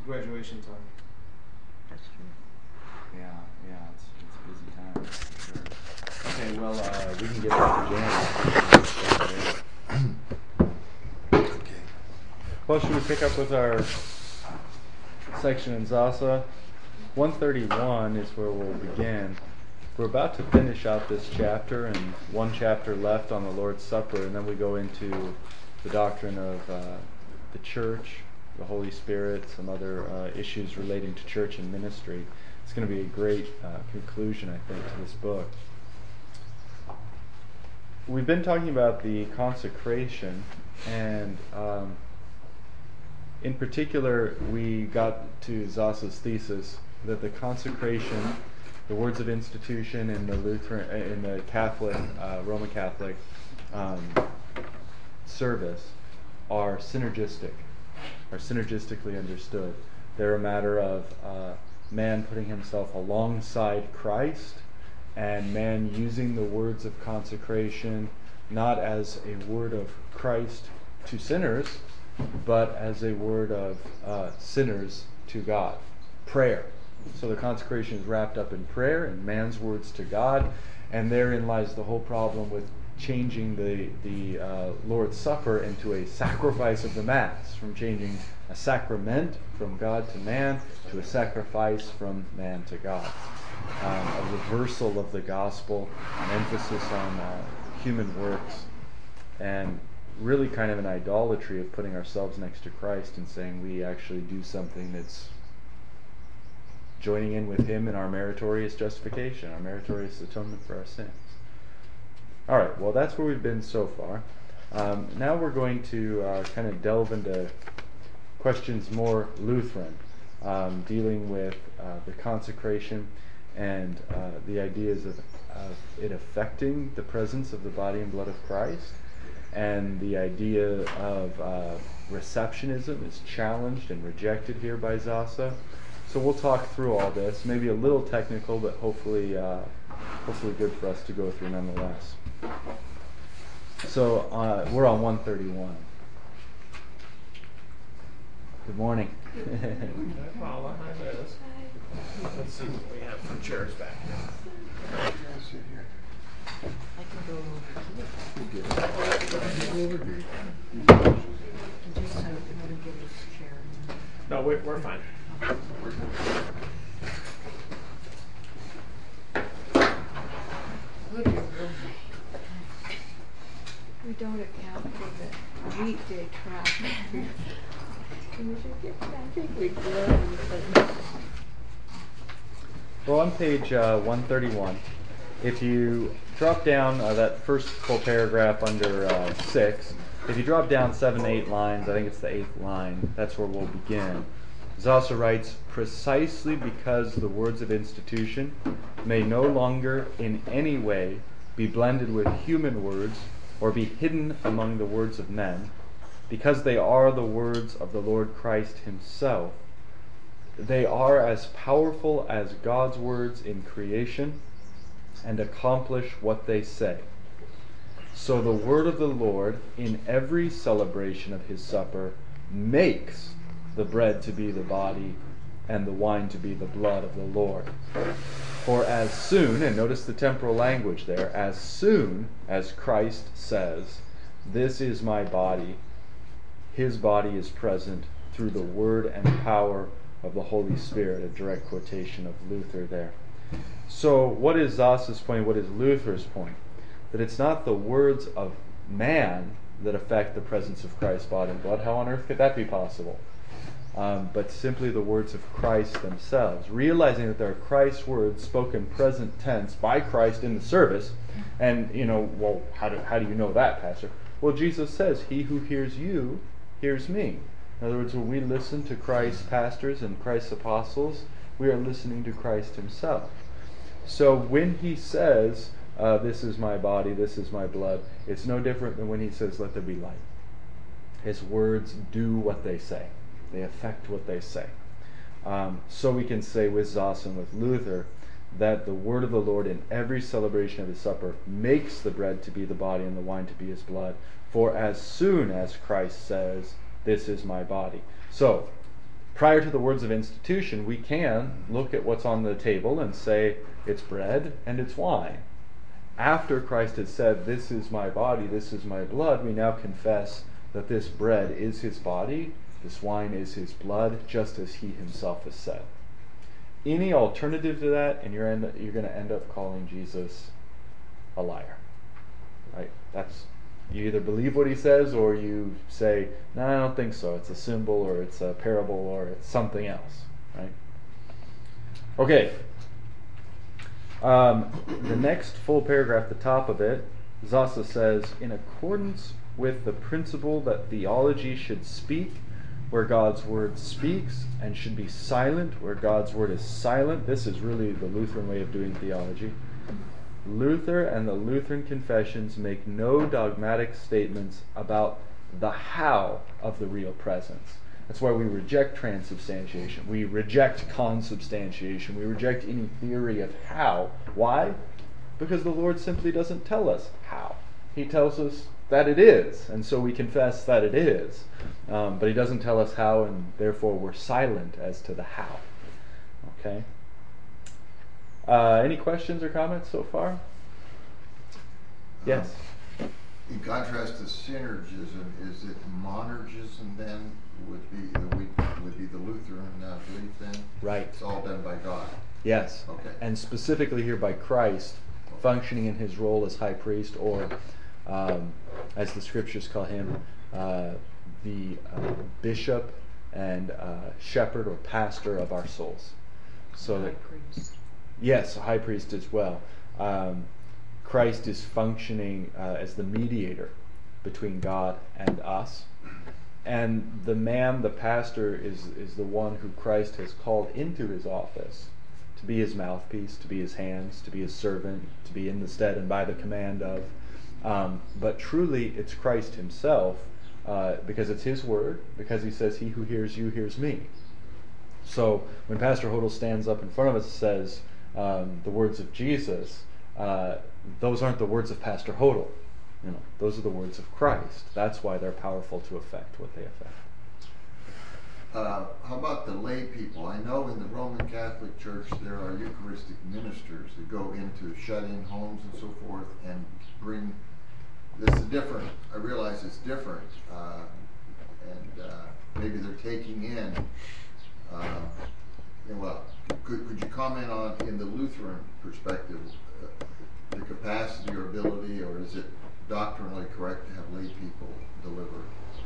graduation time. That's true. Yeah, it's a busy time for sure. Okay, well, we can get back to James. Okay. Well, should we pick up with our section in Zasa? 131 is where we'll begin. We're about to finish out this chapter, and one chapter left on the Lord's Supper, and then we go into the doctrine of the church, the Holy Spirit, some other issues relating to church and ministry. It's going to be a great conclusion, I think, to this book. We've been talking about the consecration, and in particular, we got to Zasa's thesis that the consecration, the words of institution in the Lutheran, in the Catholic, Roman Catholic service are synergistically understood. They're a matter of man putting himself alongside Christ, and man using the words of consecration not as a word of Christ to sinners, but as a word of sinners to God. Prayer. So the consecration is wrapped up in prayer and man's words to God, and therein lies the whole problem with changing the Lord's Supper into a sacrifice of the Mass, from changing a sacrament from God to man to a sacrifice from man to God. A reversal of the gospel, an emphasis on human works, and really kind of an idolatry of putting ourselves next to Christ and saying we actually do something that's joining in with Him in our meritorious justification, our meritorious atonement for our sins. All right, well, that's where we've been so far. Now we're going to kind of delve into questions more Lutheran, dealing with the consecration and the ideas of it affecting the presence of the body and blood of Christ, and the idea of receptionism is challenged and rejected here by Zasa. So we'll talk through all this, maybe a little technical, but hopefully good for us to go through nonetheless. So we're on 131. Good morning. Hi, Paula. Hi, Liz. Let's see what we have for chairs back here. I can go over here. And just so you want to give this chair. No, we're fine. We don't account for the weekday traffic. We should get traffic. We Well, on page 131, if you drop down that first full paragraph under 6, if you drop down 7, 8 lines, I think it's the 8th line, that's where we'll begin. Zasa writes, precisely because the words of institution may no longer in any way be blended with human words or be hidden among the words of men, because they are the words of the Lord Christ Himself, they are as powerful as God's words in creation and accomplish what they say. So the word of the Lord in every celebration of His supper makes the bread to be the body and the wine to be the blood of the Lord. For as soon, and notice the temporal language there, as soon as Christ says, "This is my body," His body is present through the word and power of the Holy Spirit, a direct quotation of Luther there. So what is Zasa's point? What is Luther's point? That it's not the words of man that affect the presence of Christ's body and blood. How on earth could that be possible? But simply the words of Christ themselves. Realizing that they are Christ's words spoken present tense by Christ in the service. And, well, how do you know that, Pastor? Well, Jesus says, "He who hears you hears me." In other words, when we listen to Christ's pastors and Christ's apostles, we are listening to Christ Himself. So when He says, "This is my body, this is my blood," it's no different than when He says, "Let there be light." His words do what they say. They affect what they say. So we can say with Zasa and with Luther that the word of the Lord in every celebration of His supper makes the bread to be the body and the wine to be His blood. For as soon as Christ says, "This is my body." So prior to the words of institution, we can look at what's on the table and say it's bread and it's wine. After Christ has said, this is my body, this is my blood, we now confess that this bread is his body, this wine is his blood, just as he himself has said. Any alternative to that, and you're going to end up calling Jesus a liar. Right? You either believe what he says, or you say, no, I don't think so. It's a symbol, or it's a parable, or it's something else. Right? Okay. The next full paragraph, the top of it, Zasa says, in accordance with the principle that theology should speak where God's word speaks and should be silent where God's word is silent. This is really the Lutheran way of doing theology. Luther and the Lutheran confessions make no dogmatic statements about the how of the real presence. That's why we reject transubstantiation. We reject consubstantiation. We reject any theory of how. Why? Because the Lord simply doesn't tell us how. He tells us that it is, and so we confess that it is. But he doesn't tell us how, and therefore we're silent as to the how. Okay? Any questions or comments so far? Yes? In contrast to synergism, is it monergism then would be the Lutheran belief then? Right. It's all done by God. Yes. Okay. And specifically here by Christ, functioning in his role as high priest, or as the scriptures call him, the bishop and shepherd or pastor of our souls. So that, yes, a high priest as well. Christ is functioning as the mediator between God and us. And the man, the pastor, is the one who Christ has called into his office to be his mouthpiece, to be his hands, to be his servant, to be in the stead and by the command of. But truly, it's Christ himself, because it's his word, because he says, he who hears you hears me. So when Pastor Hodel stands up in front of us and says the words of Jesus, those aren't the words of Pastor Hodel. Those are the words of Christ. That's why they're powerful to affect what they affect. How about the lay people? I know in the Roman Catholic Church there are Eucharistic ministers that go into shut-in homes and so forth and bring. This is different. I realize it's different, and maybe they're taking in. Well, could you comment on, in the Lutheran perspective, the capacity or ability, or is it doctrinally correct to have lay people deliver?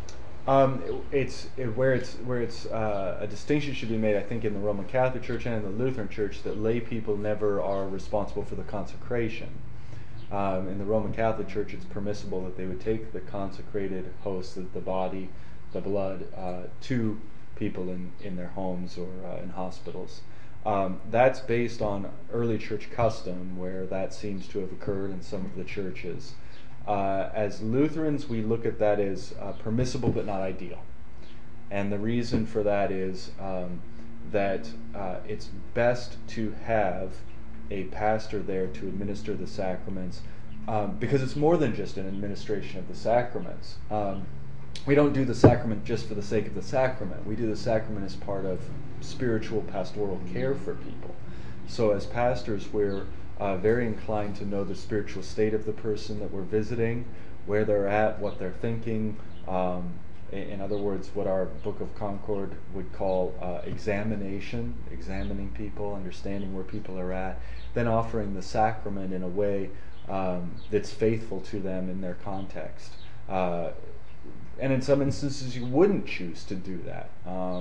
It's a distinction should be made, I think, in the Roman Catholic Church and in the Lutheran Church, that lay people never are responsible for the consecration. In the Roman Catholic Church, it's permissible that they would take the consecrated host, the body, the blood, to people in their homes or in hospitals. That's based on early church custom, where that seems to have occurred in some of the churches. As Lutherans, we look at that as permissible but not ideal. And the reason for that is that it's best to have a pastor there to administer the sacraments, because it's more than just an administration of the sacraments. We don't do the sacrament just for the sake of the sacrament. We do the sacrament as part of spiritual pastoral care for people. So as pastors, we're very inclined to know the spiritual state of the person that we're visiting, where they're at, what they're thinking. In other words, what our Book of Concord would call examination, examining people, understanding where people are at, then offering the sacrament in a way that's faithful to them in their context. And in some instances, you wouldn't choose to do that.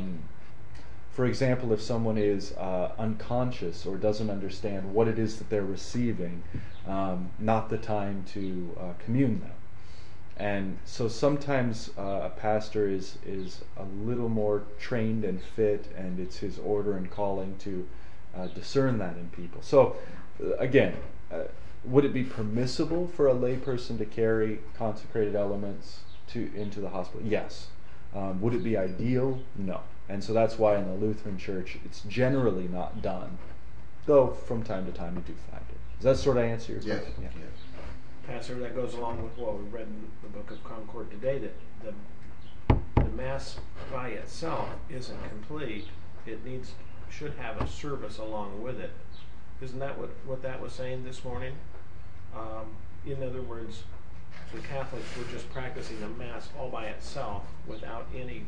For example, if someone is unconscious or doesn't understand what it is that they're receiving, not the time to commune them. And so sometimes a pastor is a little more trained and fit, and it's his order and calling to discern that in people. So again, would it be permissible for a layperson to carry consecrated elements into the hospital? Yes. Would it be ideal? No. And so that's why in the Lutheran Church it's generally not done, though from time to time you do find it. Does that sort of answer your question? Yes. Yeah. Yes. Pastor, that goes along with what we read in the Book of Concord today, that the Mass by itself isn't complete. It should have a service along with it. Isn't that what that was saying this morning? In other words, the Catholics were just practicing the Mass all by itself without any,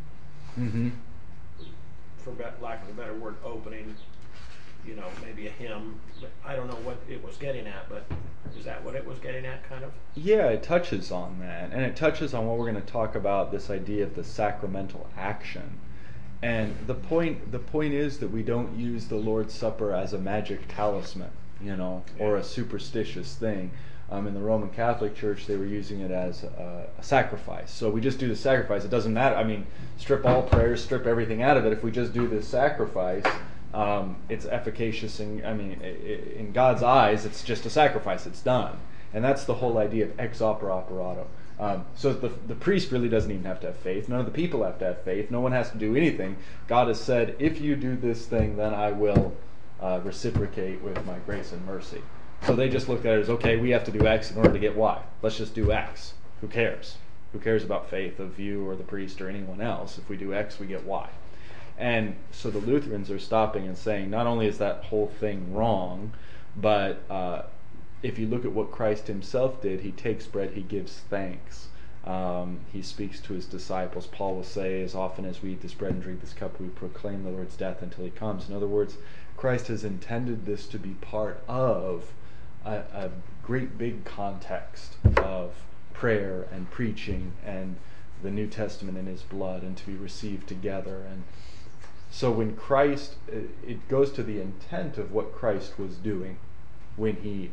for lack of a better word, opening, maybe a hymn. I don't know what it was getting at, but is that what it was getting at, kind of? Yeah, it touches on that, and it touches on what we're going to talk about, this idea of the sacramental action. And the point is that we don't use the Lord's Supper as a magic talisman, or a superstitious thing. In the Roman Catholic Church, they were using it as a sacrifice. So we just do the sacrifice. It doesn't matter. I mean, strip all prayers, strip everything out of it. If we just do this sacrifice, it's efficacious. In God's eyes, it's just a sacrifice. It's done. And that's the whole idea of ex opere operato. So the priest really doesn't even have to have faith. None of the people have to have faith. No one has to do anything. God has said, if you do this thing, then I will reciprocate with my grace and mercy. So they just looked at it as, okay, we have to do X in order to get Y. Let's just do X. Who cares? Who cares about faith of you or the priest or anyone else? If we do X, we get Y. And so the Lutherans are stopping and saying, not only is that whole thing wrong, but if you look at what Christ himself did, he takes bread, he gives thanks. He speaks to his disciples. Paul will say, as often as we eat this bread and drink this cup, we proclaim the Lord's death until he comes. In other words, Christ has intended this to be part of a great big context of prayer and preaching and the New Testament in his blood, and to be received together. And so when Christ, it goes to the intent of what Christ was doing when he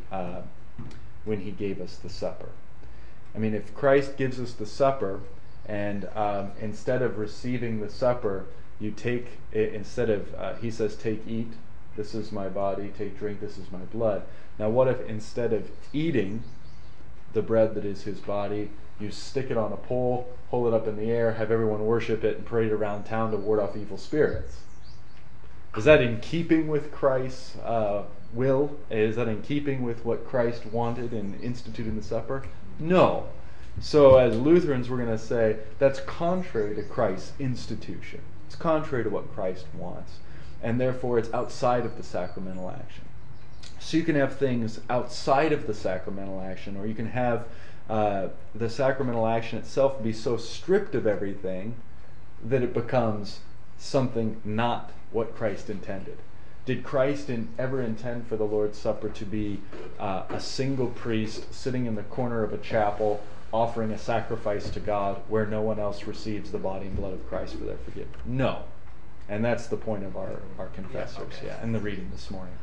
gave us the supper. I mean, if Christ gives us the supper, and instead of receiving the supper, you take it, he says, take, eat, this is my body, take, drink, this is my blood. Now what if instead of eating the bread that is his body, you stick it on a pole, hold it up in the air, have everyone worship it, and parade it around town to ward off evil spirits? Is that in keeping with Christ's will? Is that in keeping with what Christ wanted in instituting the supper? No. So as Lutherans, we're going to say that's contrary to Christ's institution. It's contrary to what Christ wants. And therefore it's outside of the sacramental action. So you can have things outside of the sacramental action, or you can have the sacramental action itself be so stripped of everything that it becomes something not what Christ intended. Did Christ ever intend for the Lord's Supper to be a single priest sitting in the corner of a chapel offering a sacrifice to God where no one else receives the body and blood of Christ for their forgiveness? No. And that's the point of our confessors, and the reading this morning.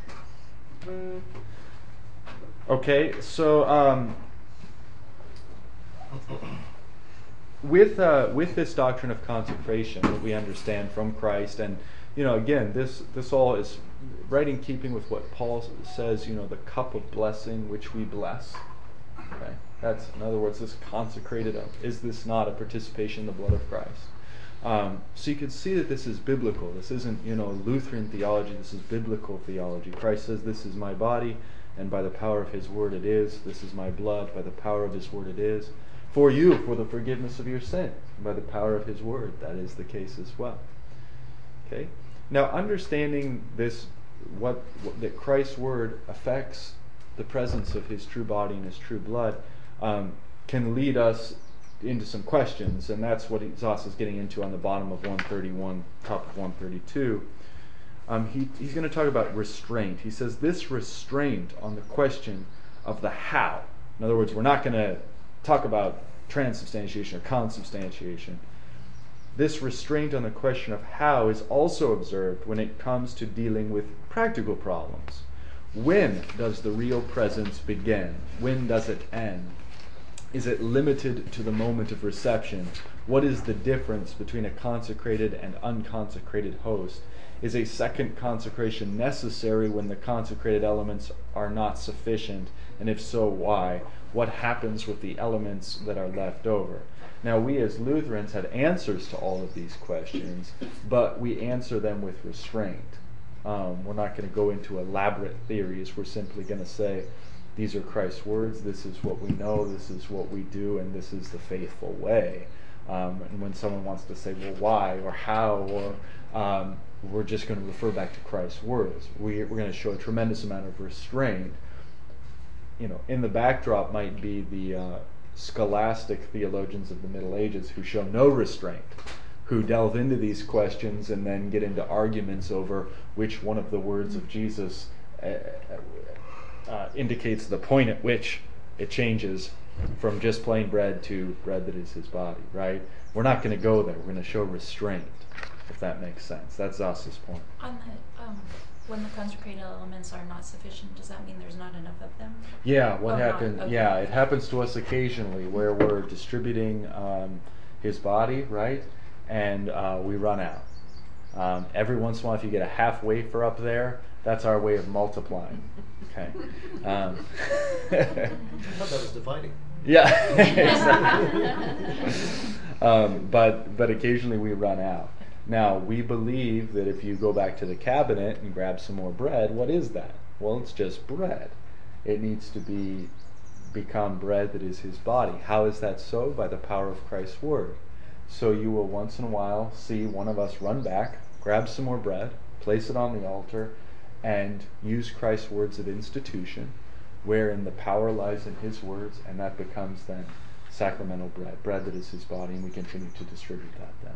Okay, so with this doctrine of consecration that we understand from Christ, and again, this all is right in keeping with what Paul says, the cup of blessing which we bless. Okay, that's, in other words, this consecrated up. Is this not a participation in the blood of Christ? So you can see that this is biblical. This isn't, Lutheran theology. This is biblical theology. Christ says, this is my body, and by the power of his word it is. This is my blood, by the power of his word it is. For you, for the forgiveness of your sin, by the power of his word. That is the case as well. Okay? Now, understanding this, that Christ's word affects the presence of his true body and his true blood, can lead us into some questions, and that's what Zos is getting into on the bottom of 131, top of 132. He's going to talk about restraint. He says this restraint on the question of the how. In other words, we're not going to talk about transubstantiation or consubstantiation. This restraint on the question of how is also observed when it comes to dealing with practical problems. When does the real presence begin? When does it end? Is it limited to the moment of reception? What is the difference between a consecrated and unconsecrated host? Is a second consecration necessary when the consecrated elements are not sufficient? And if so, why? What happens with the elements that are left over? Now, we as Lutherans had answers to all of these questions, but we answer them with restraint. We're not going to go into elaborate theories. We're simply going to say, these are Christ's words, this is what we know, this is what we do, and this is the faithful way. And when someone wants to say, well, why or how, or we're just going to refer back to Christ's words, we're going to show a tremendous amount of restraint. In the backdrop might be the scholastic theologians of the Middle Ages who show no restraint, who delve into these questions and then get into arguments over which one of the words of Jesus indicates the point at which it changes from just plain bread to bread that is his body, right? We're not going to go there. We're going to show restraint, if that makes sense. That's Zassa's point. On the when the consecrated elements are not sufficient, does that mean there's not enough of them? Yeah, what Oh, happened? okay. Yeah, it happens to us occasionally where we're distributing his body, right? And we run out. Every once in a while, if you get a half wafer up there, that's our way of multiplying. Okay. I thought that was dividing. Yeah. But occasionally we run out. Now, we believe that if you go back to the cabinet and grab some more bread, what is that? Well, it's just bread. It needs to become bread that is his body. How is that so? By the power of Christ's word. So you will once in a while see one of us run back, grab some more bread, place it on the altar, and use Christ's words of institution, wherein the power lies in his words, and that becomes then sacramental bread that is his body, and we continue to distribute that then.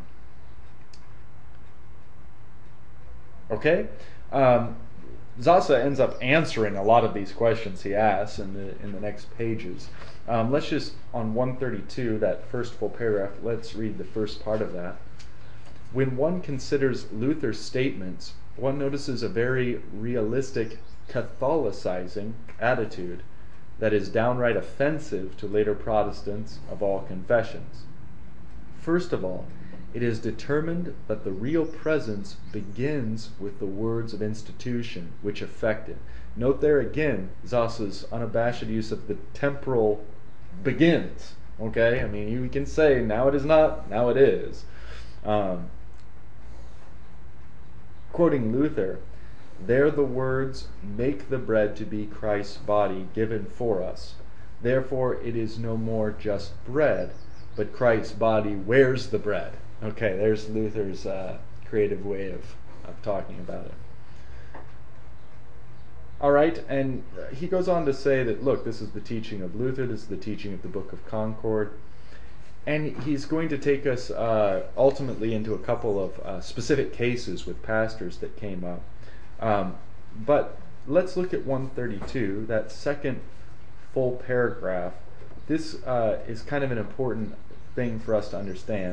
Okay? Zassa ends up answering a lot of these questions he asks in the next pages. Let's just, on 132, that first full paragraph, let's read the first part of that. When one considers Luther's statements, one notices a very realistic Catholicizing attitude that is downright offensive to later Protestants of all confessions. First of all, it is determined that the real presence begins with the words of institution which effect it. Note there again Zassa's unabashed use of the temporal begins. Okay? I mean, you can say, now it is not, now it is. Quoting Luther, there the words make the bread to be Christ's body given for us. Therefore it is no more just bread, but Christ's body wears the bread. Okay, there's Luther's creative way of talking about it. All right, and he goes on to say that, look, this is the teaching of Luther, this is the teaching of the Book of Concord, and he's going to take us ultimately into a couple of specific cases with pastors that came up. But let's look at 132, that second full paragraph. This is kind of an important thing for us to understand.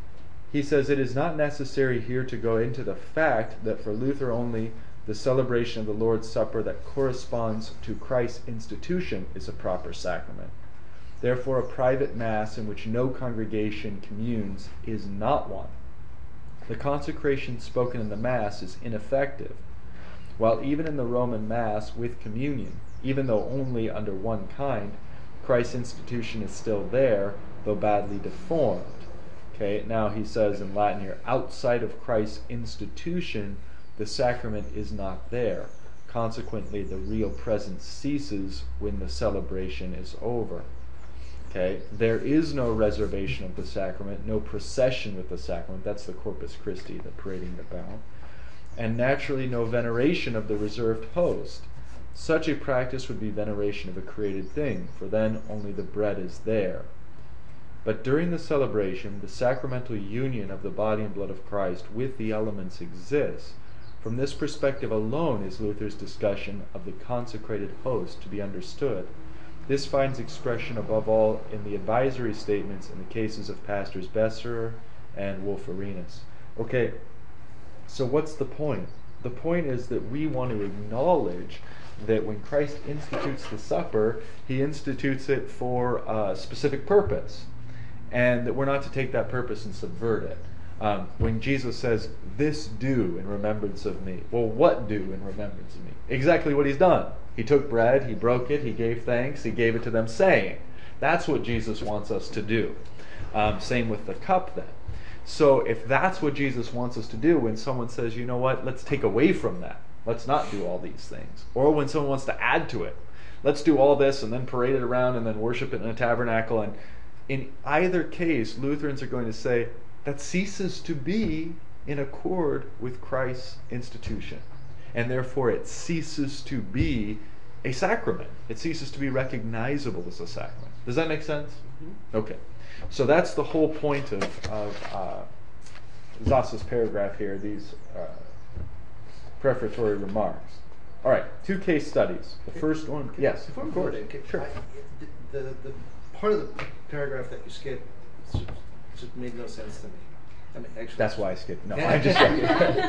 He says, it is not necessary here to go into the fact that for Luther only the celebration of the Lord's Supper that corresponds to Christ's institution is a proper sacrament. Therefore, a private Mass in which no congregation communes is not one. The consecration spoken in the Mass is ineffective, while even in the Roman Mass with communion, even though only under one kind, Christ's institution is still there, though badly deformed. Okay, now he says in Latin here, outside of Christ's institution, the sacrament is not there. Consequently, the real presence ceases when the celebration is over. Okay, there is no reservation of the sacrament, no procession with the sacrament. That's the Corpus Christi, the parading about. And naturally, no veneration of the reserved host. Such a practice would be veneration of a created thing, for then only the bread is there. But during the celebration, the sacramental union of the body and blood of Christ with the elements exists. From this perspective alone is Luther's discussion of the consecrated host to be understood. This finds expression above all in the advisory statements in the cases of Pastors Besserer and Wolferinus. Okay, so what's the point? The point is that we want to acknowledge that when Christ institutes the supper, he institutes it for a specific purpose, and that we're not to take that purpose and subvert it. When Jesus says, this do in remembrance of me, well, what do in remembrance of me? Exactly what he's done. He took bread, he broke it, he gave thanks, he gave it to them saying. That's what Jesus wants us to do. Same with the cup then. So if that's what Jesus wants us to do, when someone says, you know what, let's take away from that. Let's not do all these things. Or when someone wants to add to it. Let's do all this and then parade it around and then worship it in a tabernacle. And in either case, Lutherans are going to say that ceases to be in accord with Christ's institution. And therefore it ceases to be a sacrament. It ceases to be recognizable as a sacrament. Does that make sense? Mm-hmm. Okay. So that's the whole point of Zassa's paragraph here, these prefatory remarks. All right, 2 case studies. The first one, yes, Before we of go course. there, Sure. the part of the paragraph that you skipped just made no sense to me. I mean, actually, That's why I skipped. No, I'm just joking.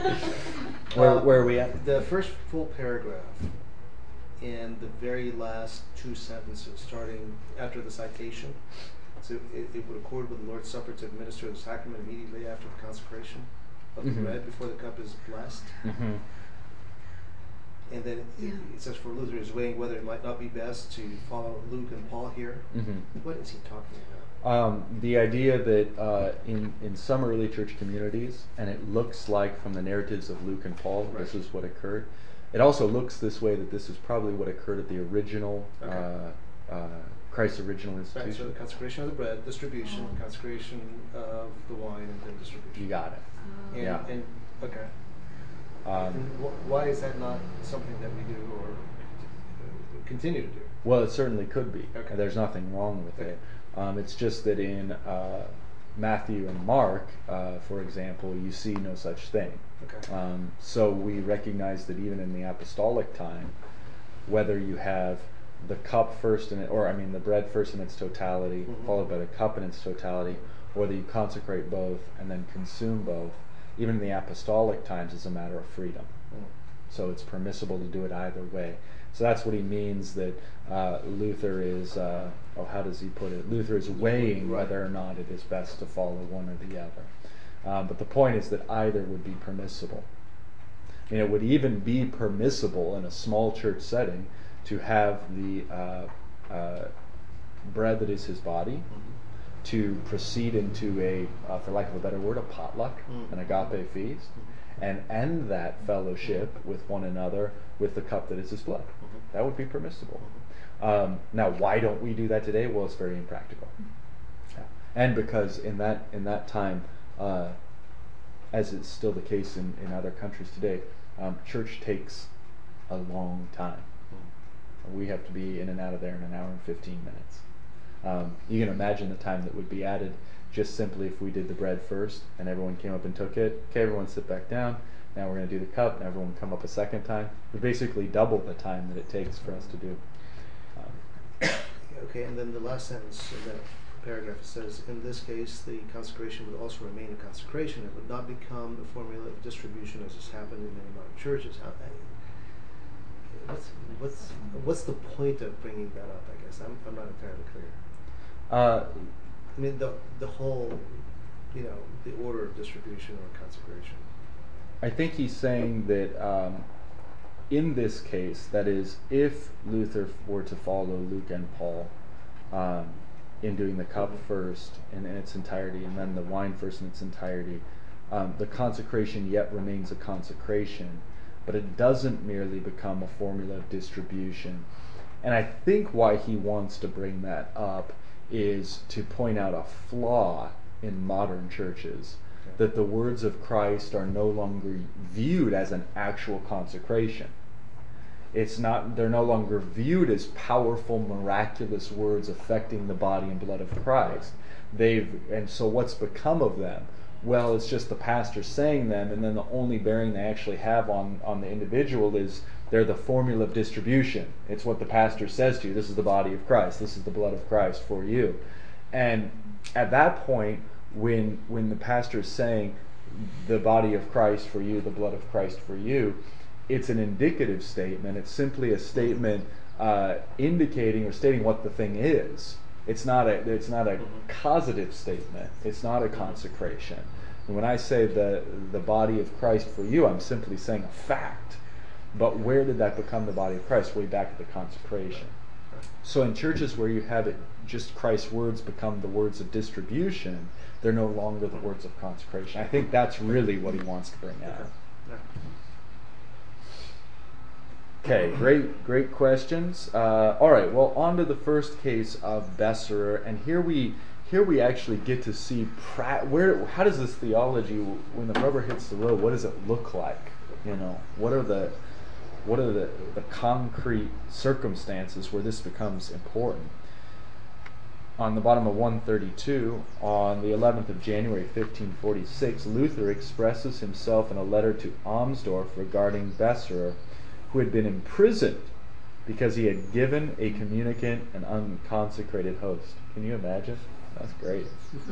Where are we at? The first full paragraph in the very last 2 sentences, starting after the citation. So it would accord with the Lord's Supper to administer the sacrament immediately after the consecration of the Mhm. bread before the cup is blessed. Mm-hmm. And then it says for Luther is weighing whether it might not be best to follow Luke and Paul here. Mm-hmm. What is he talking about? The idea that in some early church communities, and it looks like from the narratives of Luke and Paul, this is what occurred. It also looks this way that this is probably what occurred at the original, Christ's original Right, so institution. the consecration of the bread, distribution, consecration of the wine, and then distribution. You got it. And, Yeah. And okay. Um, And why is that not something that we do or continue to do? Well, it certainly could be. Okay. There's nothing wrong with Okay. it. It's just that in Matthew and Mark, for example, you see no such thing. Okay. So we recognize that even in the apostolic time, whether you have the cup first, the bread first in its totality, Mhm. followed by the cup in its totality, or whether you consecrate both and then consume both, even in the apostolic times, it's a matter of freedom. Mm. So it's permissible to do it either way. So that's what he means that Luther is, how does he put it? Luther is weighing Right. whether or not it is best to follow one or the other. But the point is that either would be permissible. I mean, it would even be permissible in a small church setting to have the bread that is his body, to proceed into a, for lack of a better word, a potluck, an agape feast, and end that fellowship with one another with the cup that is his blood. That would be permissible. Now, why don't we do that today? Well, it's very impractical. Yeah. And because in that time, as it's still the case in other countries today, church takes a long time. We have to be in and out of there in an hour and 15 minutes. You can imagine the time that would be added just simply if we did the bread first and everyone came up and took it. Okay, everyone sit back down. Now we're going to do the cup, and everyone come up a second time. We basically double the time that it takes for us to do. Okay, and then the last sentence in that paragraph says, in this case, the consecration would also remain a consecration. It would not become the formula of distribution as has happened in many modern churches. What's the point of bringing that up? I guess I'm not entirely clear. I mean, the whole, the order of distribution or consecration. I think he's saying that in this case, that is, if Luther were to follow Luke and Paul in doing the cup first in its entirety and then the wine first in its entirety, the consecration yet remains a consecration, but it doesn't merely become a formula of distribution. And I think why he wants to bring that up is to point out a flaw in modern churches, that the words of Christ are no longer viewed as an actual consecration. They're no longer viewed as powerful, miraculous words affecting the body and blood of Christ. And so what's become of them? Well, it's just the pastor saying them, and then the only bearing they actually have on the individual is they're the formula of distribution. It's what the pastor says to you. This is the body of Christ. This is the blood of Christ for you. And at that point, when the pastor is saying the body of Christ for you, the blood of Christ for you, it's an indicative statement. It's simply a statement indicating or stating what the thing is. It's not a causative statement. It's not a consecration. And when I say the body of Christ for you, I'm simply saying a fact. But where did that become the body of Christ? Way back at the consecration. So in churches where you have it, just Christ's words become the words of distribution, they're no longer the words of consecration. I think that's really what he wants to bring out. Okay, great questions. All right, well, on to the first case of Besserer, and here we here we actually get to see how does this theology, when the rubber hits the road, what does it look like? You know, what are the concrete circumstances where this becomes important? On the bottom of 132, on the 11th of January 1546, Luther expresses himself in a letter to Amsdorf regarding Besserer, who had been imprisoned because he had given a communicant an unconsecrated host. Can you imagine? That's great.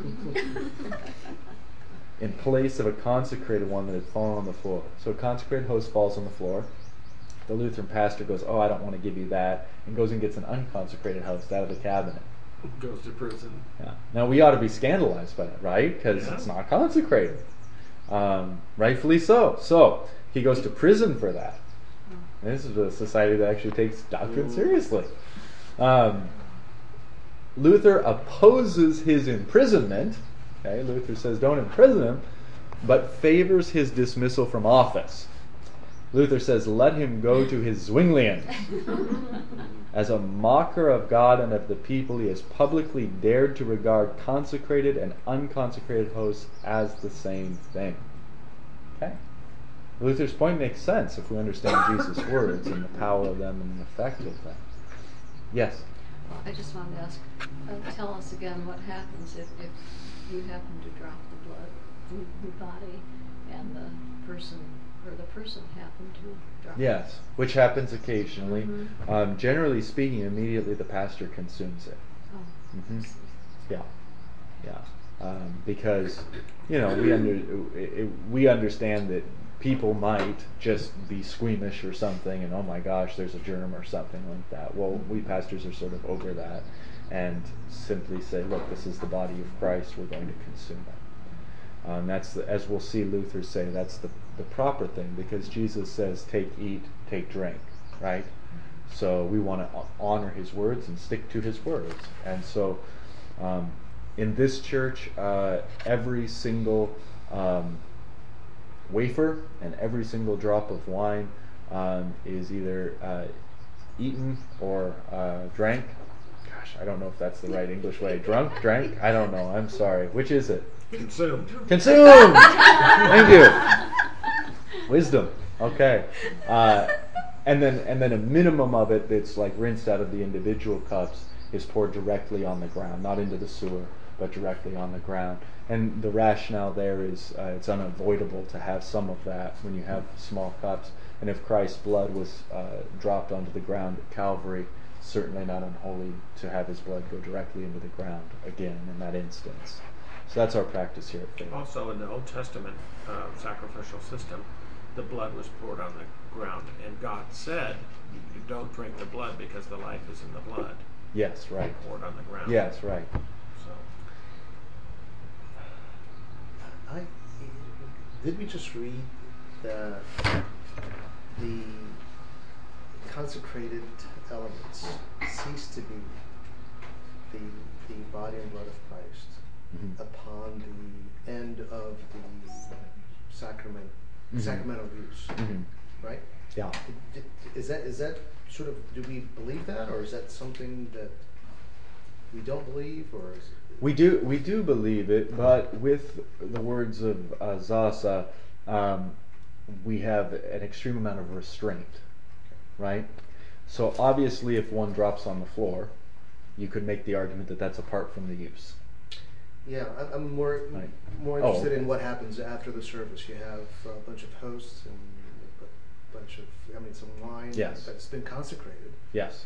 In place of a consecrated one that had fallen on the floor. So a consecrated host falls on the floor. The Lutheran pastor goes, "Oh, I don't want to give you that," and goes and gets an unconsecrated host out of the cabinet. Goes to prison. Yeah. Now we ought to be scandalized by that, right? Because it's not consecrated. Rightfully so. So he goes to prison for that. This is a society that actually takes doctrine seriously. Luther opposes his imprisonment. Okay, Luther says don't imprison him, but favors his dismissal from office. Luther says let him go to his Zwinglians. As a mocker of God and of the people, he has publicly dared to regard consecrated and unconsecrated hosts as the same thing. Okay. Luther's point makes sense if we understand Jesus' words and the power of them and the effect of them. Yes? I just wanted to ask, tell us again what happens if you happen to drop the blood from the body and the person happened to drop it. Yes, which happens occasionally. Mm-hmm. Generally speaking, immediately the pastor consumes it. Oh. Mm-hmm. Yeah. Because, you know, we understand that people might just be squeamish or something and, oh my gosh, there's a germ or something like that. Well, we pastors are sort of over that and simply say, look, this is the body of Christ, we're going to consume it. That's as we'll see Luther say, that's the proper thing, because Jesus says, take, eat, take, drink, right? So we want to honor his words and stick to his words. And so in this church, every single wafer and every single drop of wine is either eaten or drank. Gosh, I don't know if that's the right English way. Drank? I don't know. I'm sorry. Which is it? Consumed. Thank you. Wisdom. Okay. And then a minimum of it that's like rinsed out of the individual cups is poured directly on the ground, not into the sewer, but directly on the ground. And the rationale there is it's unavoidable to have some of that when you have small cups. And if Christ's blood was dropped onto the ground at Calvary, certainly not unholy to have his blood go directly into the ground again in that instance. So that's our practice here at Faith. Also in the Old Testament sacrificial system, the blood was poured on the ground, and God said, you don't drink the blood because the life is in the blood. Yes, right. Poured on the ground. Yes, right. So. Did we just read that the consecrated elements cease to be the body and blood of Christ upon the end of the sacramental use, right? Yeah. Is that sort of, do we believe that, or is that something that we don't believe, or is it? We do believe it, but with the words of Zasa, we have an extreme amount of restraint, right? So obviously if one drops on the floor, you could make the argument that that's apart from the use. Yeah, I'm more interested in what happens after the service. You have a bunch of hosts and a bunch of, some wine that's been consecrated. Yes.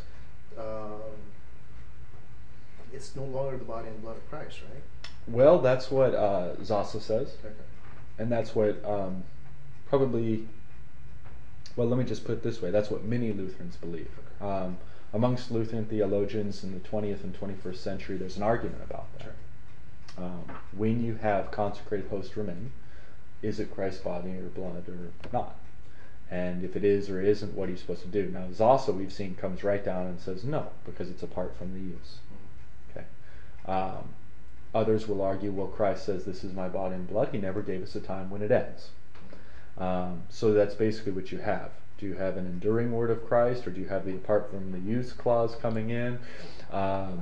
It's no longer the body and blood of Christ, right? Well, that's what Zasa says. Okay. And that's what probably, well, let me just put it this way. That's what many Lutherans believe. Okay. Amongst Lutheran theologians in the 20th and 21st century, there's an argument about that. Sure. When you have consecrated host remain, is it Christ's body or blood or not? And if it is or isn't, what are you supposed to do? Now, Zasa, we've seen, comes right down and says no, because it's apart from the use. Okay. Others will argue, well, Christ says this is my body and blood. He never gave us a time when it ends. So that's basically what you have. Do you have an enduring word of Christ, or do you have the apart from the use clause coming in?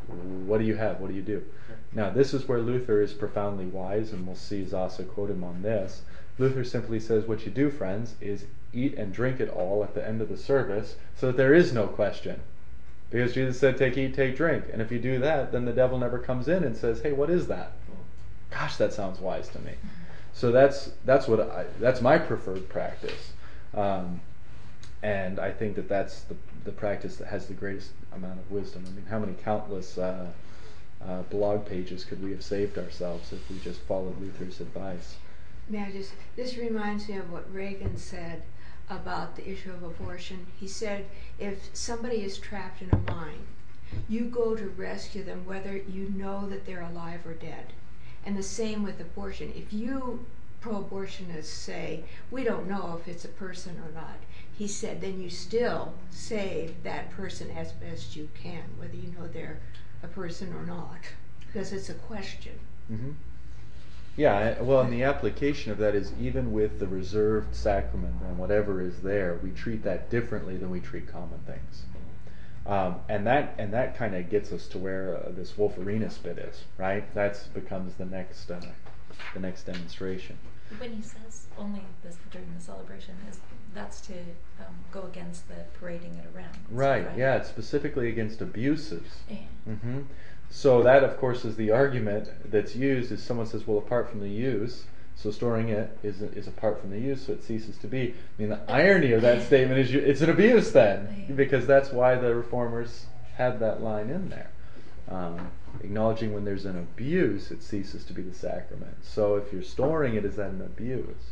what do you have? What do you do? Now, this is where Luther is profoundly wise, and we'll see Zasa quote him on this. Luther simply says, what you do, friends, is eat and drink it all at the end of the service, so that there is no question. Because Jesus said, take, eat, take, drink. And if you do that, then the devil never comes in and says, hey, what is that? Gosh, that sounds wise to me. So that's my preferred practice. And I think that's the practice that has the greatest amount of wisdom. I mean, how many countless blog pages could we have saved ourselves if we just followed Luther's advice? May I just, this reminds me of what Reagan said about the issue of abortion. He said, if somebody is trapped in a mine, you go to rescue them whether you know that they're alive or dead. And the same with abortion. If you pro-abortionists say, we don't know if it's a person or not, he said, then you still save that person as best you can, whether you know they're a person or not, because it's a question. Mm-hmm. Yeah, well, and the application of that is even with the reserved sacrament and whatever is there, we treat that differently than we treat common things. And that kind of gets us to where this Wolferinus bit is, right? That becomes the next demonstration. When he says only this during the celebration, that's to go against the parading it around. Right. Yeah. It's specifically against abuses. Yeah. Mm-hmm. So that, of course, is the argument that's used. Is someone says, well, apart from the use, so storing it is apart from the use, so it ceases to be. I mean, the irony of that statement is it's an abuse then, because that's why the Reformers had that line in there. Acknowledging when there's an abuse, it ceases to be the sacrament. So if you're storing it, is that an abuse?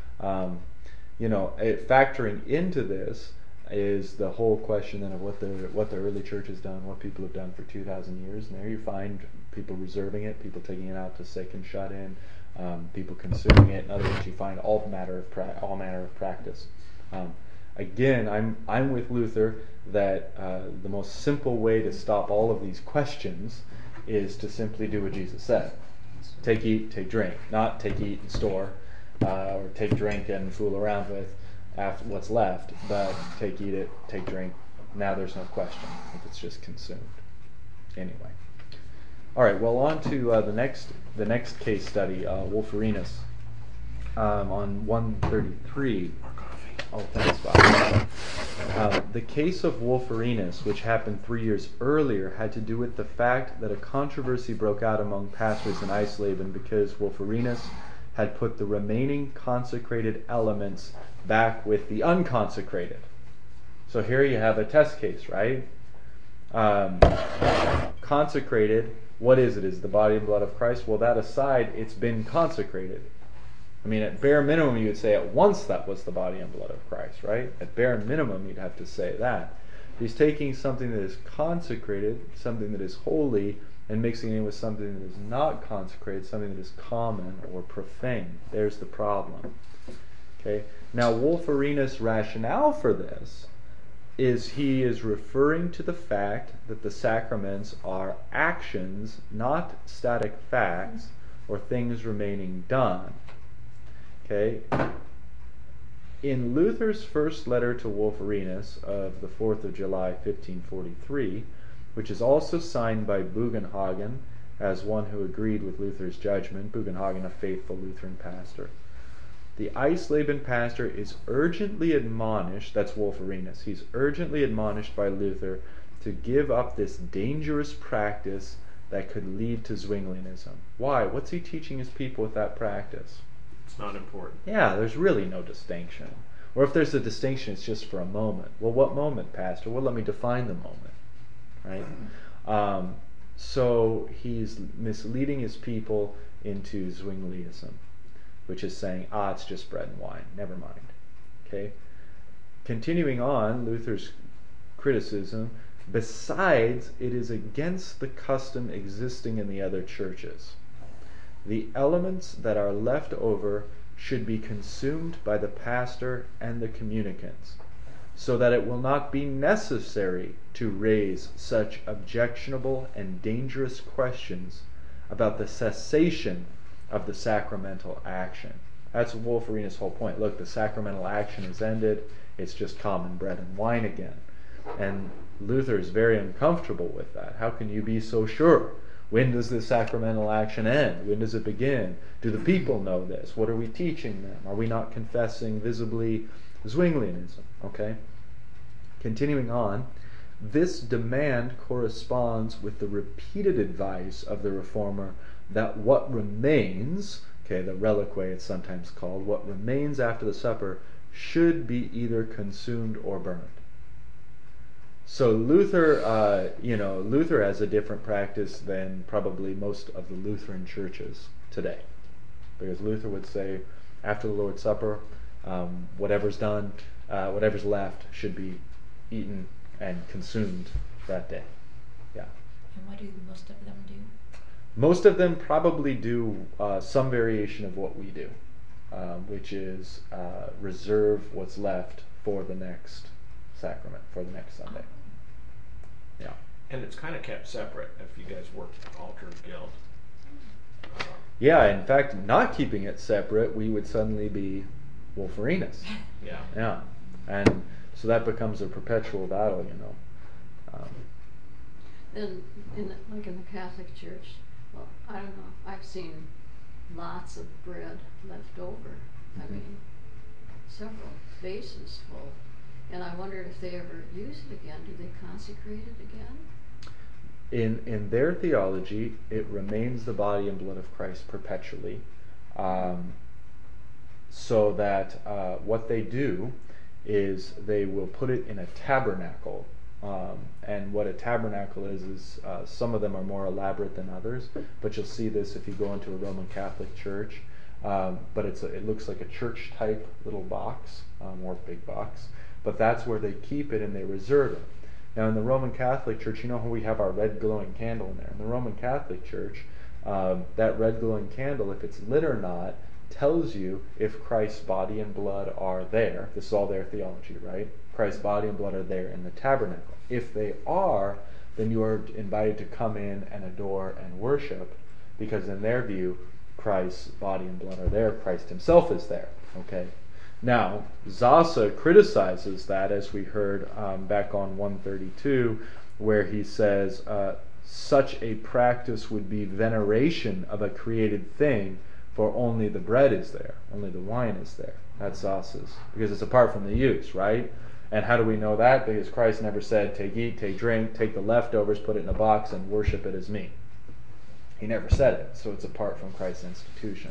Factoring into this is the whole question then of what the early church has done, what people have done for 2,000 years. And there you find people reserving it, people taking it out to sick and shut in, people consuming it. In other words, you find all manner of practice. Again, I'm with Luther that the most simple way to stop all of these questions is to simply do what Jesus said. Take, eat, take, drink. Not take, eat, and store, or take, drink, and fool around with after what's left, but take, eat it, take, drink. Now there's no question if it's just consumed. Anyway. All right, well, on to the next case study, Wolferinus, on 133. Oh, thanks, Bob. The case of Wolferinus, which happened 3 years earlier, had to do with the fact that a controversy broke out among pastors in Eisleben because Wolferinus had put the remaining consecrated elements back with the unconsecrated. So here you have a test case, right? Consecrated, what is it? Is the body and blood of Christ? Well, that aside, it's been consecrated. I mean, at bare minimum, you would say at once that was the body and blood of Christ, right? At bare minimum, you'd have to say that. He's taking something that is consecrated, something that is holy, and mixing it with something that is not consecrated, something that is common or profane. There's the problem. Okay. Now, Wolferinus' rationale for this is he is referring to the fact that the sacraments are actions, not static facts or things remaining done. Okay. In Luther's first letter to Wolferinus of the 4th of July, 1543, which is also signed by Bugenhagen as one who agreed with Luther's judgment, Bugenhagen, a faithful Lutheran pastor, the Eisleben pastor is urgently admonished, that's Wolferinus, he's urgently admonished by Luther to give up this dangerous practice that could lead to Zwinglianism. Why? What's he teaching his people with that practice? It's not important. Yeah, there's really no distinction. Or if there's a distinction, it's just for a moment. Well, what moment, Pastor? Well, let me define the moment, right? So he's misleading his people into Zwinglianism, which is saying, it's just bread and wine. Never mind. Okay? Continuing on, Luther's criticism, besides, it is against the custom existing in the other churches. The elements that are left over should be consumed by the pastor and the communicants, so that it will not be necessary to raise such objectionable and dangerous questions about the cessation of the sacramental action. That's Wolferinus' whole point. Look, the sacramental action is ended. It's just common bread and wine again. And Luther is very uncomfortable with that. How can you be so sure? When does this sacramental action end? When does it begin? Do the people know this? What are we teaching them? Are we not confessing visibly Zwinglianism? Okay? Continuing on, this demand corresponds with the repeated advice of the Reformer that what remains, okay, the relique it's sometimes called, what remains after the supper should be either consumed or burned. So Luther, Luther has a different practice than probably most of the Lutheran churches today, because Luther would say, after the Lord's Supper, whatever's done, whatever's left should be eaten and consumed that day. Yeah. And what do most of them do? Most of them probably do some variation of what we do, which is reserve what's left for the next sacrament, for the next Sunday. Yeah. And it's kind of kept separate if you guys work altar guild. Yeah, in fact, not keeping it separate, we would suddenly be Wolferinus. Yeah. Yeah. And so that becomes a perpetual battle, Then, like in the Catholic Church, well, I don't know, I've seen lots of bread left over. I mean, several vases full. And I wondered if they ever use it again. Do they consecrate it again? In their theology, it remains the body and blood of Christ perpetually, so that what they do is they will put it in a tabernacle. And what a tabernacle is some of them are more elaborate than others, but you'll see this if you go into a Roman Catholic church. But it looks like a church type little box, or big box, but that's where they keep it and they reserve it. Now in the Roman Catholic Church, you know how we have our red glowing candle in there. In the Roman Catholic Church, that red glowing candle, if it's lit or not, tells you if Christ's body and blood are there. This is all their theology, right? Christ's body and blood are there in the tabernacle. If they are, then you are invited to come in and adore and worship, because in their view, Christ's body and blood are there. Christ himself is there. Okay. Now, Zasa criticizes that, as we heard back on 132, where he says, such a practice would be veneration of a created thing, for only the bread is there, only the wine is there. That's Zasa's, because it's apart from the use, right? And how do we know that? Because Christ never said, take, eat, take, drink, take the leftovers, put it in a box, and worship it as me. He never said it, so it's apart from Christ's institution.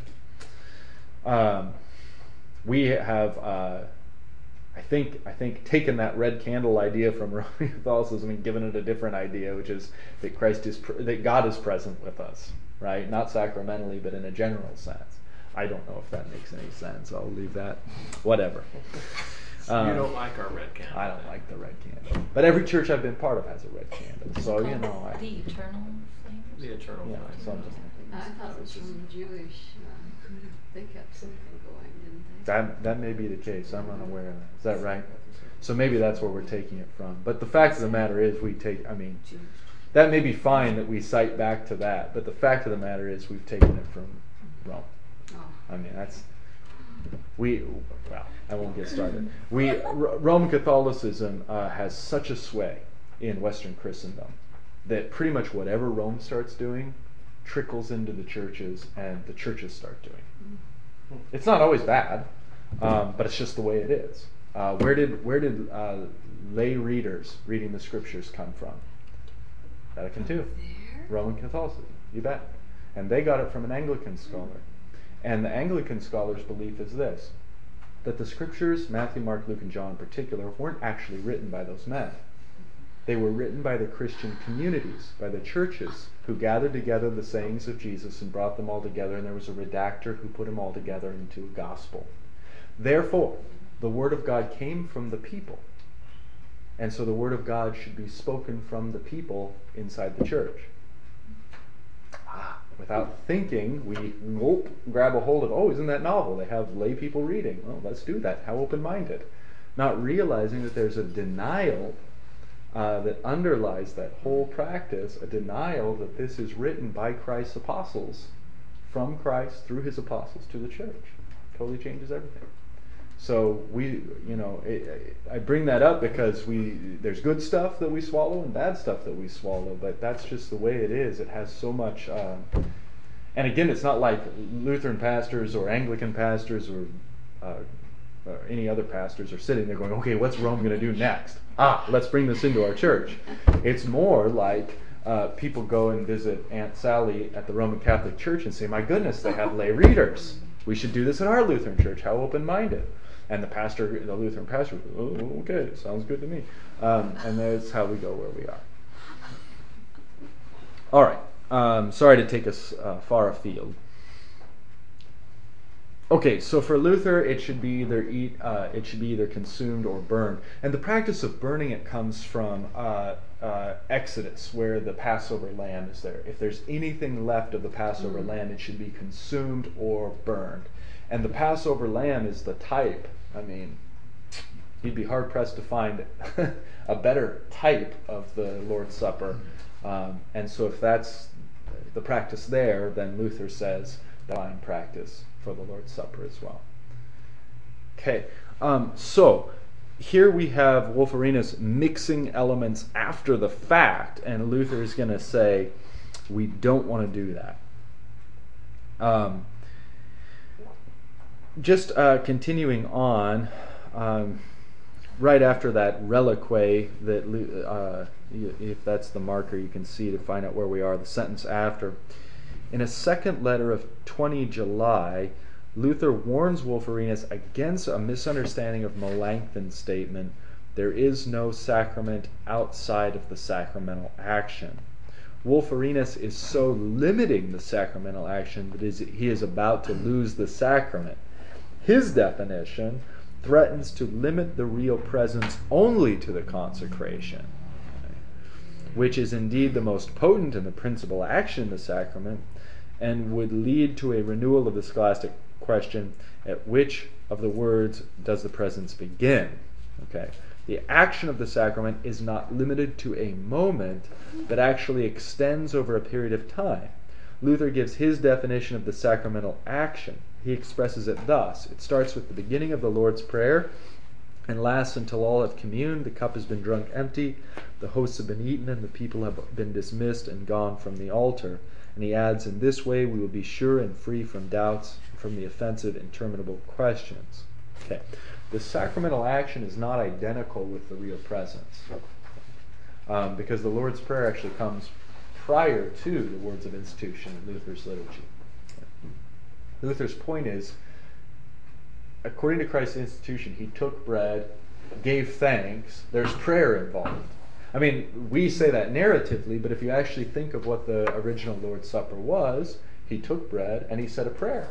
We have, I think, taken that red candle idea from Roman Catholicism and given it a different idea, which is that that God is present with us, right? Not sacramentally, but in a general sense. I don't know if that makes any sense. I'll leave that. Whatever. You don't like our red candle. I don't like the red candle, but every church I've been part of has a red candle. So The eternal flame. The eternal yeah, flame. something. I thought it was from the Jewish, they kept something going, didn't they? That may be the case. I'm unaware of that. Is that right? So maybe that's where we're taking it from. But the fact of the matter is, that may be fine that we cite back to that, but the fact of the matter is we've taken it from Rome. Oh. I mean, I won't get started. Roman Catholicism has such a sway in Western Christendom that pretty much whatever Rome starts doing trickles into the churches, and the churches start doing. It's not always bad, but it's just the way it is. Where did lay readers reading the scriptures come from? Vatican II, Roman Catholicism. You bet. And they got it from an Anglican scholar. And the Anglican scholar's belief is this: that the scriptures, Matthew, Mark, Luke, and John in particular, weren't actually written by those men. They were written by the Christian communities, by the churches, who gathered together the sayings of Jesus and brought them all together, and there was a redactor who put them all together into a gospel. Therefore, the Word of God came from the people. And so the Word of God should be spoken from the people inside the church. Without thinking, we grab a hold of, isn't that novel? They have lay people reading. Well, let's do that. How open-minded. Not realizing that there's a denial that underlies that whole practice, a denial that this is written by Christ's apostles, from Christ through his apostles to the church. Totally changes everything. So I bring that up because there's good stuff that we swallow and bad stuff that we swallow, but that's just the way it is. It has so much, and again, it's not like Lutheran pastors or Anglican pastors or any other pastors are sitting there going, okay, what's Rome going to do next? Let's bring this into our church. It's more like people go and visit Aunt Sally at the Roman Catholic Church and say, my goodness, they have lay readers. We should do this at our Lutheran church. How open-minded. And the Lutheran pastor goes, oh, okay, sounds good to me. And that's how we go where we are. All right. Sorry to take us far afield. Okay, so for Luther, it should be either consumed or burned. And the practice of burning it comes from Exodus, where the Passover lamb is there. If there's anything left of the Passover lamb, it should be consumed or burned. And the Passover lamb is the type. I mean, you'd be hard-pressed to find a better type of the Lord's Supper. And so if that's the practice there, then Luther says the fine practice for the Lord's Supper as well. Okay, so here we have Wolferinus mixing elements after the fact, and Luther is going to say we don't want to do that. Just continuing on, right after that relique, that if that's the marker you can see to find out where we are, the sentence after. In a second letter of 20 July, Luther warns Wolferinus against a misunderstanding of Melanchthon's statement, there is no sacrament outside of the sacramental action. Wolferinus is so limiting the sacramental action that he is about to lose the sacrament. His definition threatens to limit the real presence only to the consecration, which is indeed the most potent and the principal action in the sacrament, and would lead to a renewal of the scholastic question, at which of the words does the presence begin? Okay. The action of the sacrament is not limited to a moment, but actually extends over a period of time. Luther gives his definition of the sacramental action. He expresses it thus. It starts with the beginning of the Lord's Prayer and lasts until all have communed, the cup has been drunk empty, the hosts have been eaten, and the people have been dismissed and gone from the altar. And he adds, in this way we will be sure and free from doubts, from the offensive, interminable questions. Okay. The sacramental action is not identical with the real presence, because the Lord's Prayer actually comes prior to the words of institution in Luther's liturgy. Luther's point is, according to Christ's institution, he took bread, gave thanks, there's prayer involved. I mean, we say that narratively, but if you actually think of what the original Lord's Supper was, he took bread and he said a prayer.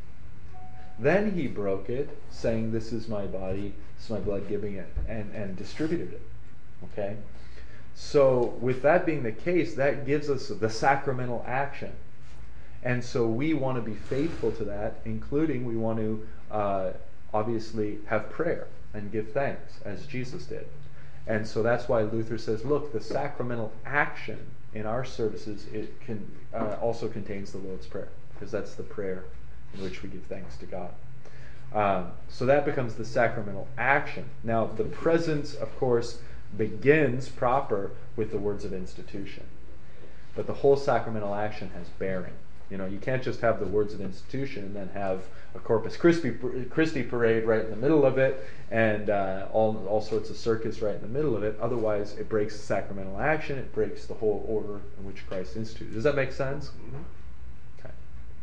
Then he broke it, saying, this is my body, this is my blood, giving it, and distributed it. Okay? So, with that being the case, that gives us the sacramental action. And so we want to be faithful to that, including we want to obviously have prayer and give thanks, as Jesus did. And so that's why Luther says, look, the sacramental action in our services, it can also contains the Lord's Prayer, because that's the prayer in which we give thanks to God. So that becomes the sacramental action. Now, the presence, of course, begins proper with the words of institution. But the whole sacramental action has bearing. You know, you can't just have the words of institution and then have a Corpus Christi parade right in the middle of it, and all sorts of circus right in the middle of it. Otherwise, it breaks the sacramental action. It breaks the whole order in which Christ instituted. Does that make sense? Mm-hmm. Okay.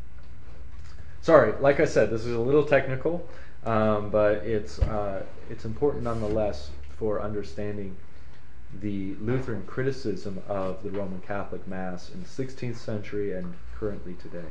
Sorry, like I said, this is a little technical, but it's important nonetheless for understanding the Lutheran criticism of the Roman Catholic Mass in the 16th century and currently today.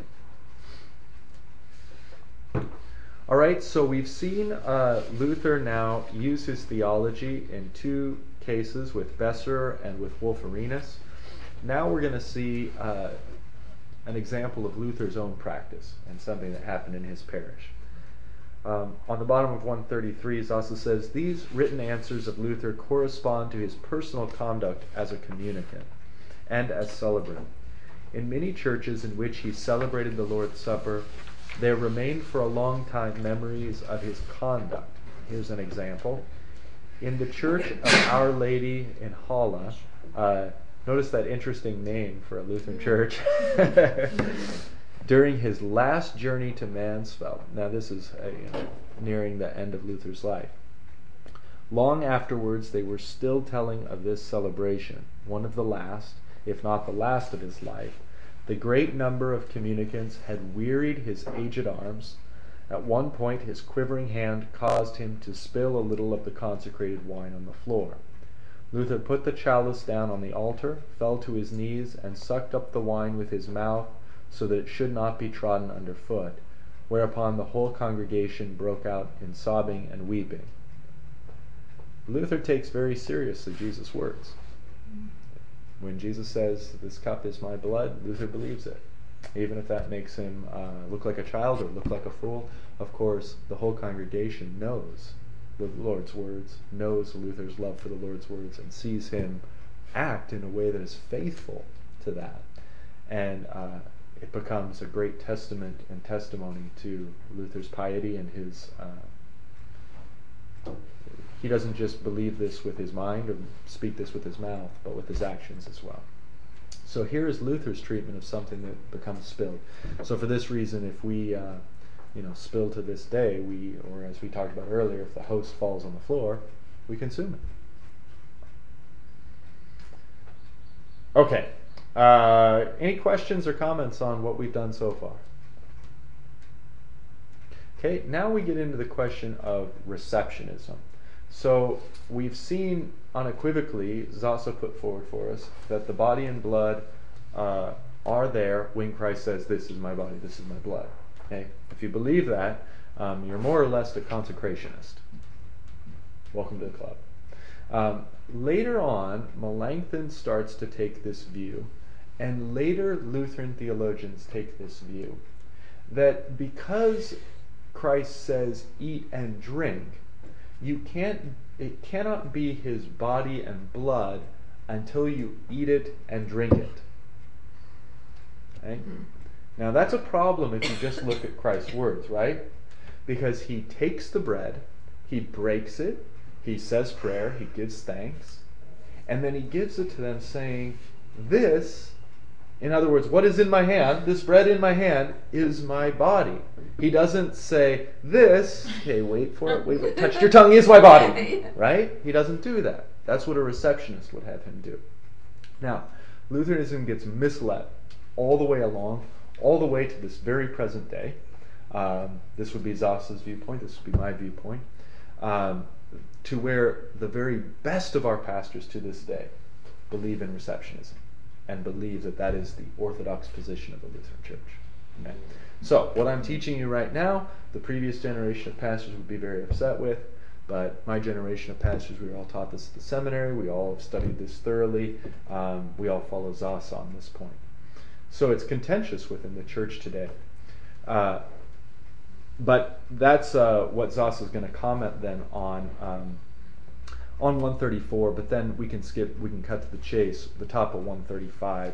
All right, so we've seen Luther now use his theology in two cases, with Besser and with Wolferinus. Now we're going to see an example of Luther's own practice and something that happened in his parish. On the bottom of 133, it also says, these written answers of Luther correspond to his personal conduct as a communicant and as celebrant. In many churches in which he celebrated the Lord's Supper, there remained for a long time memories of his conduct. Here's an example. In the Church of Our Lady in Halle, notice that interesting name for a Lutheran church. During his last journey to Mansfeld, now this is nearing the end of Luther's life. Long afterwards, they were still telling of this celebration, one of the last, if not the last of his life. The great number of communicants had wearied his aged arms. At one point, his quivering hand caused him to spill a little of the consecrated wine on the floor. Luther put the chalice down on the altar, fell to his knees, and sucked up the wine with his mouth so that it should not be trodden underfoot, whereupon the whole congregation broke out in sobbing and weeping. Luther takes very seriously Jesus' words. When Jesus says, "This cup is my blood," Luther believes it. Even if that makes him look like a child or look like a fool. Of course, the whole congregation knows the Lord's words, knows Luther's love for the Lord's words, and sees him act in a way that is faithful to that. And it becomes a great testament and testimony to Luther's piety and his... he doesn't just believe this with his mind or speak this with his mouth, but with his actions as well. So here is Luther's treatment of something that becomes spilled. So for this reason, if we spill to this day, or as we talked about earlier, if the host falls on the floor, we consume it. Okay. Any questions or comments on what we've done so far? Okay, now we get into the question of receptionism. So we've seen unequivocally, Zasa put forward for us, that the body and blood are there when Christ says, "This is my body, this is my blood." Okay? If you believe that, you're more or less a consecrationist. Welcome to the club. Later on, Melanchthon starts to take this view, and later Lutheran theologians take this view, that because Christ says, "Eat and drink," it cannot be his body and blood until you eat it and drink it. Okay? Now that's a problem if you just look at Christ's words, right? Because he takes the bread, he breaks it, he says prayer, he gives thanks, and then he gives it to them saying, "This," in other words, what is in my hand, this bread in my hand, is my body. He doesn't say, "This," okay, wait for it, wait, touch your tongue, "is my body." Right? He doesn't do that. That's what a receptionist would have him do. Now, Lutheranism gets misled all the way along, all the way to this very present day. This would be Zasa's viewpoint, this would be my viewpoint, to where the very best of our pastors to this day believe in receptionism and believe that that is the orthodox position of the Lutheran Church. Okay? So, what I'm teaching you right now, the previous generation of pastors would be very upset with, but my generation of pastors, we were all taught this at the seminary, we all have studied this thoroughly, we all follow Zasa on this point. So it's contentious within the church today. But that's what Zasa is going to comment then on 134, but then we can cut to the chase, the top of 135.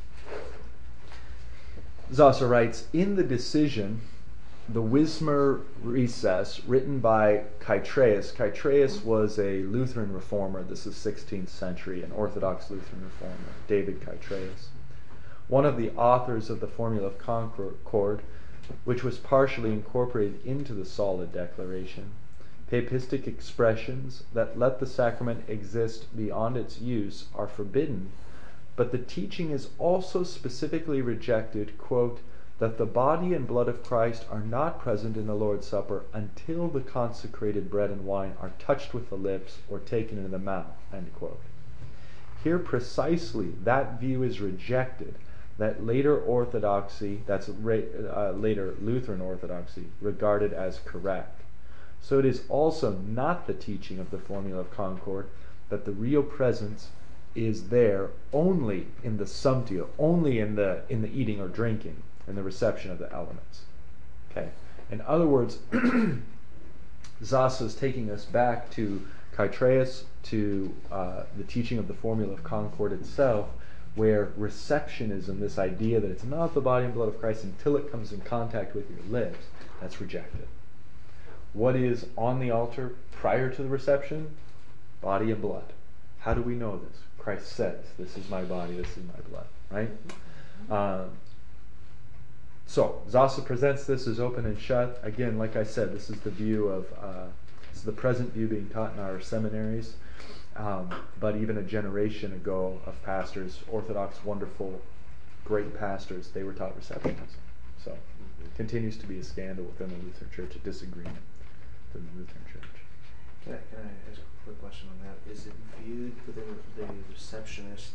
Zasa writes, in the decision, the Wismar Recess, written by Chytraeus. Chytraeus was a Lutheran reformer. This is 16th century, an Orthodox Lutheran reformer, David Chytraeus. One of the authors of the Formula of Concord, which was partially incorporated into the Solid Declaration. Papistic expressions that let the sacrament exist beyond its use are forbidden, but the teaching is also specifically rejected, quote, that the body and blood of Christ are not present in the Lord's Supper until the consecrated bread and wine are touched with the lips or taken into the mouth, end quote. Here precisely that view is rejected, that later orthodoxy, that's later Lutheran orthodoxy, regarded as correct. So it is also not the teaching of the Formula of Concord that the real presence is there only in the sumptio, only in the eating or drinking, in the reception of the elements. Okay. In other words, Zasa is taking us back to Chytraeus, to the teaching of the Formula of Concord itself, where receptionism, this idea that it's not the body and blood of Christ until it comes in contact with your lips, that's rejected. what is on the altar prior to the reception? Body and blood. How do we know this? Christ says, this is my body, this is my blood, right? So Zasa presents this as open and shut. Again, like I said, this is the view of, this is the present view being taught in our seminaries. But even a generation ago of pastors, Orthodox, wonderful, great pastors, they were taught receptionism. So it continues to be a scandal within the Lutheran Church, a disagreement within the Lutheran Church. Can I ask a quick question on that? Is it viewed within the receptionist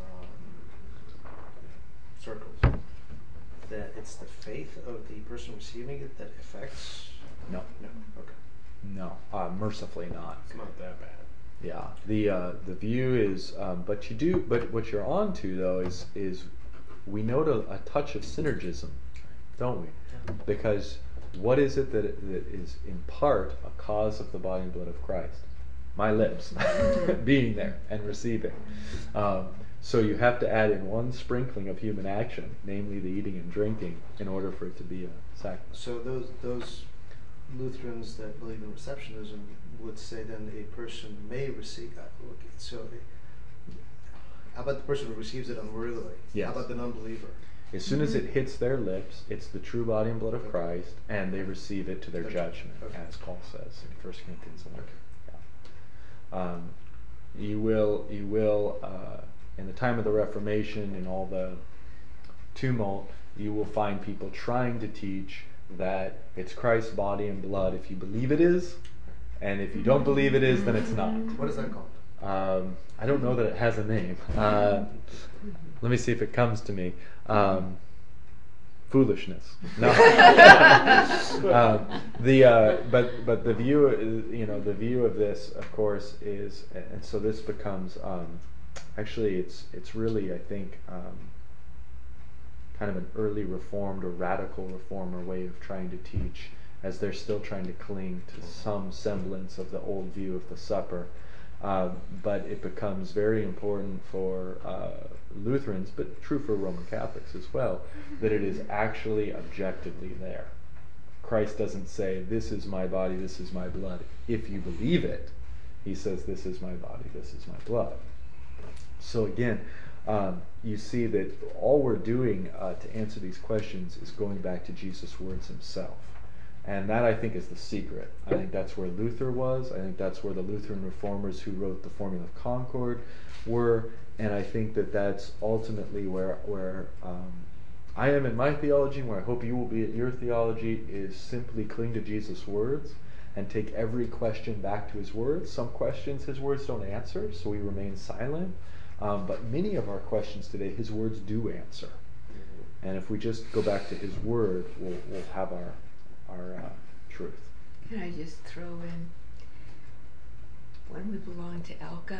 circles that it's the faith of the person receiving it that affects? No. No. Okay. No, mercifully not. It's not that bad. Yeah, the view is, but what you're on to though is we note a touch of synergism, don't we? Yeah. Because what is it that is in part a cause of the body and blood of Christ? My lips being there and receiving. So you have to add in one sprinkling of human action, namely the eating and drinking, in order for it to be a sacrament. So those Lutherans that believe in receptionism would say then a person may receive. Okay, so how about the person who receives it unworthily? Yes. How about the non-believer? As soon as it hits their lips, it's the true body and blood of Okay. Christ, and they receive it to their Okay. judgment, Okay. as Paul says in 1 Corinthians 11. Okay. Yeah. You will, in the time of the Reformation, in all the tumult, you will find people trying to teach that it's Christ's body and blood if you believe it is, and if you don't believe it is, then it's not. What is that called? I don't know that it has a name. Let me see if it comes to me. Foolishness. No. But the view, the view of this, of course, is, and so this becomes, actually, it's really, I think, kind of an early Reformed or radical Reformer way of trying to teach, as they're still trying to cling to some semblance of the old view of the supper. But it becomes very important for Lutherans, but true for Roman Catholics as well, that it is actually objectively there. Christ doesn't say, this is my body, this is my blood. If you believe it, he says, this is my body, this is my blood. So again, you see that all we're doing to answer these questions is going back to Jesus' words himself. And that, I think, is the secret. I think that's where Luther was. I think that's where the Lutheran reformers who wrote the Formula of Concord were. And I think that that's ultimately where I am in my theology, and where I hope you will be in your theology, is simply cling to Jesus' words and take every question back to his words. Some questions his words don't answer, so we remain silent. But many of our questions today, his words do answer. And if we just go back to his word, we'll have our truth. Can I just throw in, when we belonged to ELCA,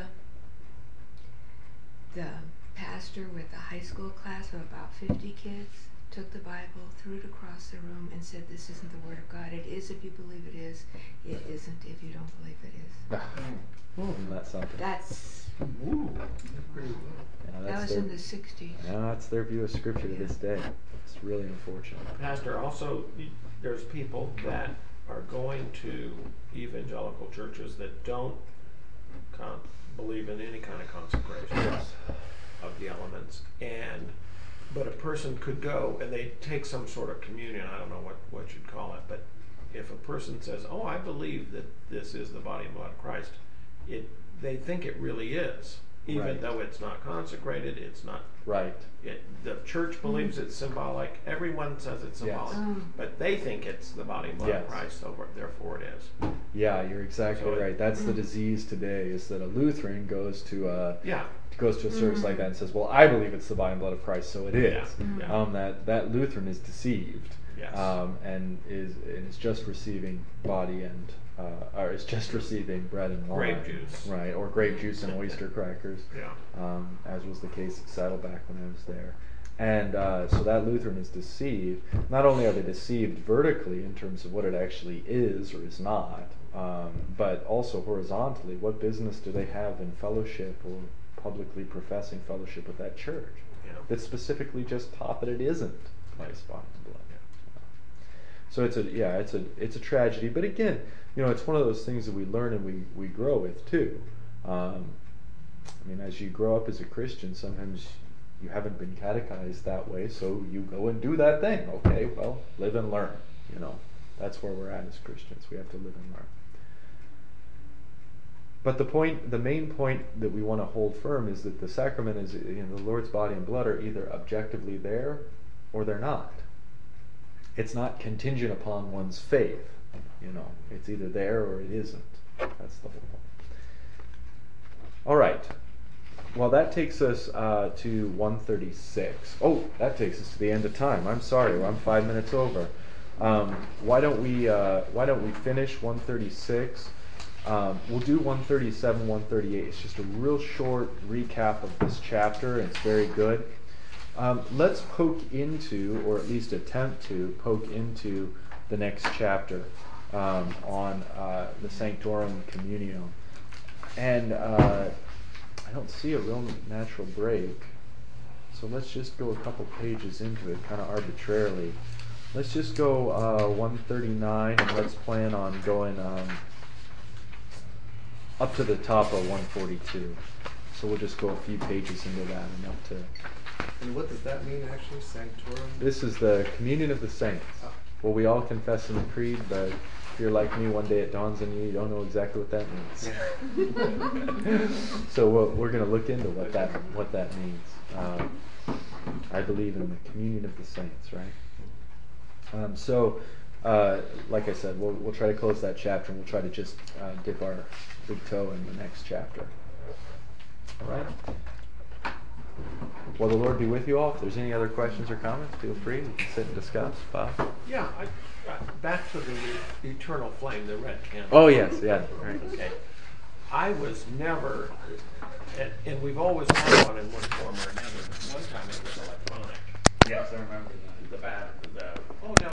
the pastor with a high school class of about 50 kids took the Bible, threw it across the room, and said, this isn't the Word of God. It is if you believe it is. It isn't if you don't believe it is. Isn't that something? That's, Yeah, that was in the 60s. Yeah, that's their view of Scripture to this day. It's really unfortunate. Pastor, also, there's people that are going to evangelical churches that don't believe in any kind of consecration of the elements, but a person could go and they take some sort of communion. I don't know what you'd call it, but if a person says, "Oh, I believe that this is the body and blood of Christ," they think it really is, even though it's not consecrated. It's not. Right. The church believes it's symbolic. Everyone says it's symbolic, but they think it's the body and blood of Christ, so therefore it is. Yeah, you're exactly right. That's the disease today, is that a Lutheran goes to a service like that and says, "Well, I believe it's the body and blood of Christ, so it is." That Lutheran is deceived, and is just receiving body and or is just receiving bread and wine, grape juice, right, or grape juice and oyster crackers, as was the case at Saddleback when I was there. And so that Lutheran is deceived. Not only are they deceived vertically in terms of what it actually is or is not, but also horizontally, what business do they have in fellowship or publicly professing fellowship with that church that specifically just taught that it isn't Christ's body and blood? So it's a tragedy. But again, it's one of those things that we learn and we grow with too. I mean, as you grow up as a Christian, sometimes you haven't been catechized that way, so you go and do that thing. Okay, well, live and learn. That's where we're at as Christians. We have to live and learn. But the main point that we want to hold firm is that the sacrament is, the Lord's body and blood are either objectively there or they're not. It's not contingent upon one's faith. It's either there or it isn't. That's the whole point. All right. Well, that takes us to 136. Oh, that takes us to the end of time. I'm sorry, I'm 5 minutes over. Why don't we finish 136? We'll do 137, 138. It's just a real short recap of this chapter. It's very good. Let's poke into, or at least attempt to poke into, the next chapter on the Sanctorum Communio. And I don't see a real natural break, so let's just go a couple pages into it, kind of arbitrarily. Let's just go 139, and let's plan on going up to the top of 142. So we'll just go a few pages into that, enough to... And what does that mean, actually, Sanctorum? This is the communion of the saints. Well, we all confess in the creed, but if you're like me, one day it dawns on you, you don't know exactly what that means. So we're going to look into what that means. I believe in the communion of the saints, right? Like I said, we'll try to close that chapter, and we'll try to just dip our big toe in the next chapter. All right? Well, the Lord be with you all. If there's any other questions or comments, feel free. You can sit and discuss. Bob? Yeah, back to the eternal flame, the red candle. Oh, yes, yeah. Right. Okay. I was never, and we've always had one in one form or another. One time it was electronic. Yes, I remember that. The